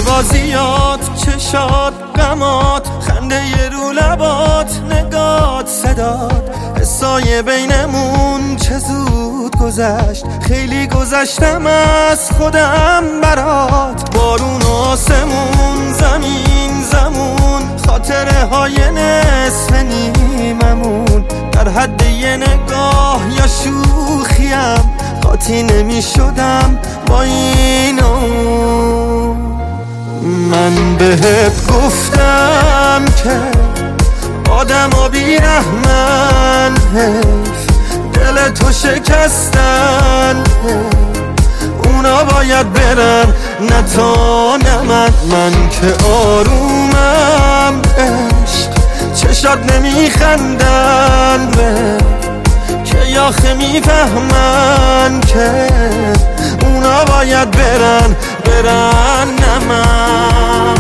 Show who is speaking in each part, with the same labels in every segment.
Speaker 1: بازیات، چشات، غمات، خنده ی رو لبات، نگات، صدات، حسای بینمون چه زود گذشت. خیلی گذشتم از خودم برات. بارون و آسمون، زمین زمون، خاطره های نصف نیممون، در حد یه نگاه یا شوخیم قاطی نمی شدم با این من بهت گفتم که آدم بیرحمن، دل تو شکستن، اونا باید برن نه تا نه من که آرومم. عشق چشات نمیخندن که آخه میفهمن که اونا باید برن نه من.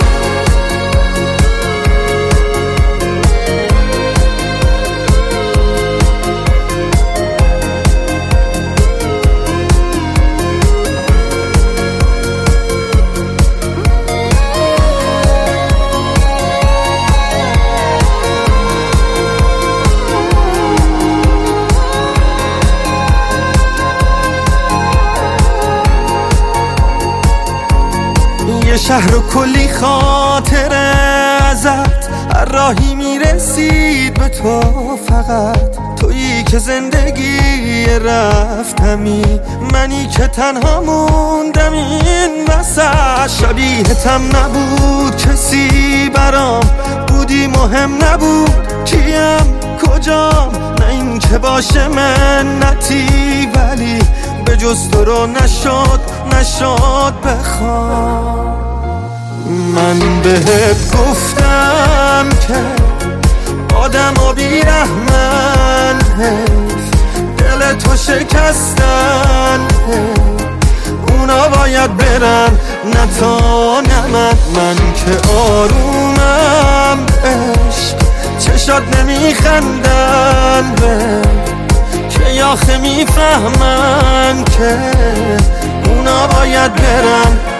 Speaker 1: یه شهر و کلی خاطره ازت، هر راهی میرسید به تو، فقط تویی که زندگی رفتمی، منی که تنها موندم این وسط. شبیهتم نبود کسی برام، بودی مهم نبود کیم کجام، نه این که باشه منتی، ولی به جز تو رو نشد بخوام. من بهت گفتم که آدم بیرحمن، دل تو شکستن، اونا باید برن نه تا نه من که آرومم. عشق چشات نمیخندن که آخه میفهمن که اونا باید برن